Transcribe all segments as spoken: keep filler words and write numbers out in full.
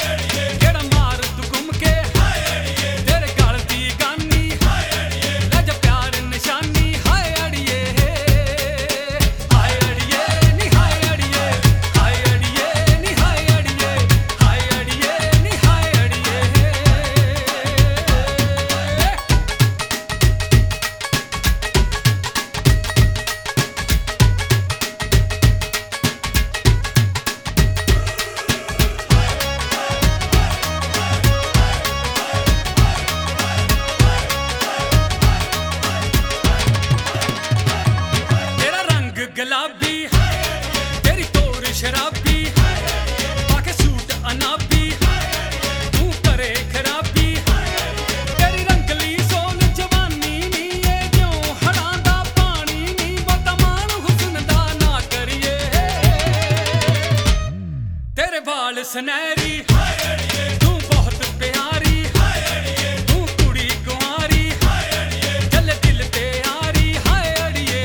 ਜਿਹੜਾ ਮਾਰ ਤੂੰ ਘੁੰਮ ਕੇ ਤੇਰੇ ਗਲ ਦੀ ਗਾਨੀ ਲੈ ਜਾ ਪਿਆਰ ਨਿਸ਼ਾਨੀ ਹਾਏ ਅੜੀਏ ਹਾਏ ਅੜੀਏ ਨੀ ਹਾਏ ਅੜੀਏ ਹਾਏ ਅੜੀਏ ਨੀ ਹਾਏ ਅੜੀਏ ਹਾਏ ਅੜੀਏ ਨੀ ਹਾਏ ਅੜੀਏ गुलाबी तेरी तोर शराबी पाके सूट अनाबी तू करे खराबी तेरी रंगली सोन जवानी नी ये क्यों हड़ांदा पानी नी बतमान हुस्न दा ना करिए तेरे बाल सनहरी तू बहुत प्यारी तू कुड़ी कुंवारी चल दिल ते यारी हाय अड़िए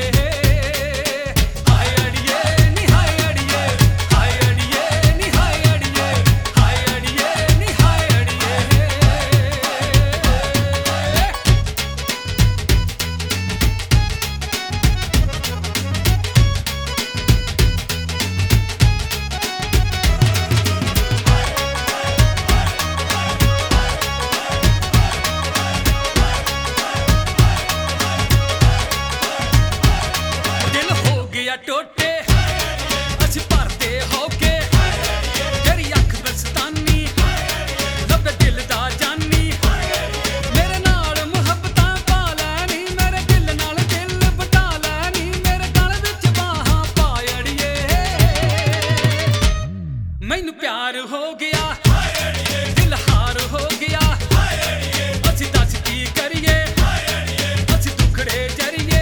टोटे अस भरते होके तेरी अख बस्तानी लब्बे दिल दा जानी मेरे नाल मुहब्बतां पा लैनी मेरे दिल नाल दिल बटा लैनी मेरे गल विच बाहां पा अड़िए मैनू प्यार हो गया दिल हार हो गया असी दस की करिए असी दुखड़े जरिए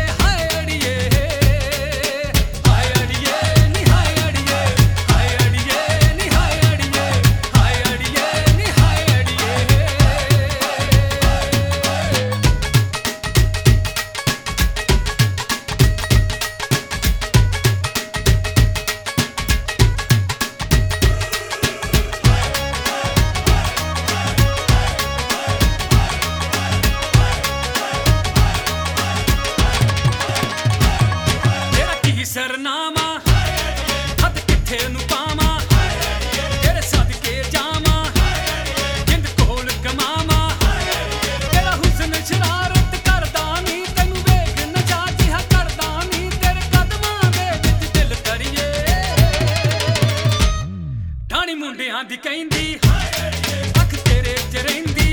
सरनामा हद किथे नू पावा तेरे सदके जावा जिंद कोल कमावा तेरा हुस्न शरारत करदा नी तैनू वेख नचा जिहा करदा नी तेरे कदमां दे विच दिल करिए ठाणी मुंडियां दी कहंदी अख तेरे च रहिंदी